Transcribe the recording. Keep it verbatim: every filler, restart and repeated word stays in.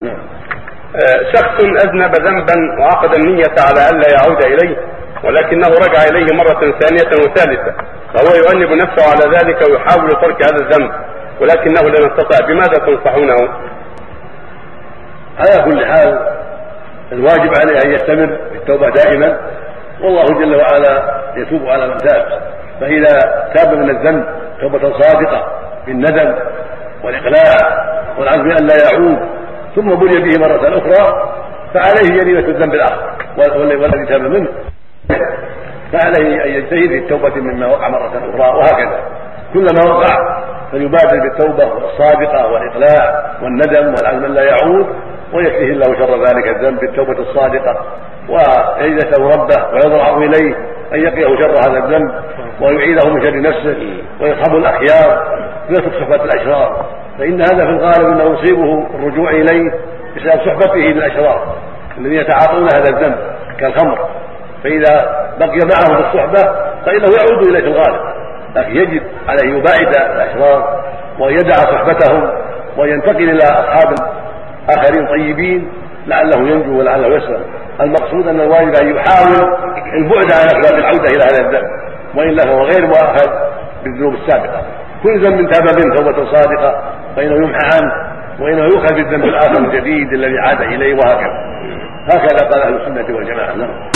شخص أذنب ذنبا وعقد النية على ألا يعود إليه، ولكنه رجع إليه مرة ثانية وثالثة، فهو يؤنب نفسه على ذلك ويحاول ترك هذا الذنب ولكنه لم يستطع، بماذا تنصحونه؟ على كل حال الواجب عليه أن يستمر في التوبة دائما، والله جل وعلا يتوب على من تاب، فإذا تاب من الذنب توبة صادقة بالندم والإقلاع والعزم أن لا يعود ثم بني به مرة أخرى فعليه جريمة الذنب الآخر والذي تاب منه، فعليه أن يجتهد في التوبة مما وقع مرة أخرى، وهكذا كلما وقع فليبادر بالتوبة الصادقة والإقلاع والندم والعزم أن لا يعود، ويكفيه الله شر ذلك الذنب بالتوبة الصادقة، ويجلسه ربه ويضرع إليه أن يقيه شر هذا الذنب ويعيده من شر نفسه ويصحب الأخيار ويترك صحبة الأشرار، فإن هذا في الغالب أنه يصيبه الرجوع إليه بسبب صحبته بالأشرار الذين يتعاطون هذا الذنب كالخمر، فإذا بقي معهم بالصحبة فإنه يعود إليه في الغالب، لكن يجب عليه يباعد الأشرار ويدع صحبتهم وينتقل إلى أصحاب آخرين طيبين لعله ينجو ولعله يسلم. المقصود أن الواجب أن يحاول البعد عن أسباب العودة إلى هذا الذنب، وإلا فهو غير مؤاخذ بالذنوب السابقة. كل ذنب تاب منه توبة صادقة فإنه يمحى عنه، وإنه يؤخذ بالذنب الآخر الجديد الذي عاد إليه، وهكذا هكذا قال أهل السنة والجماعة.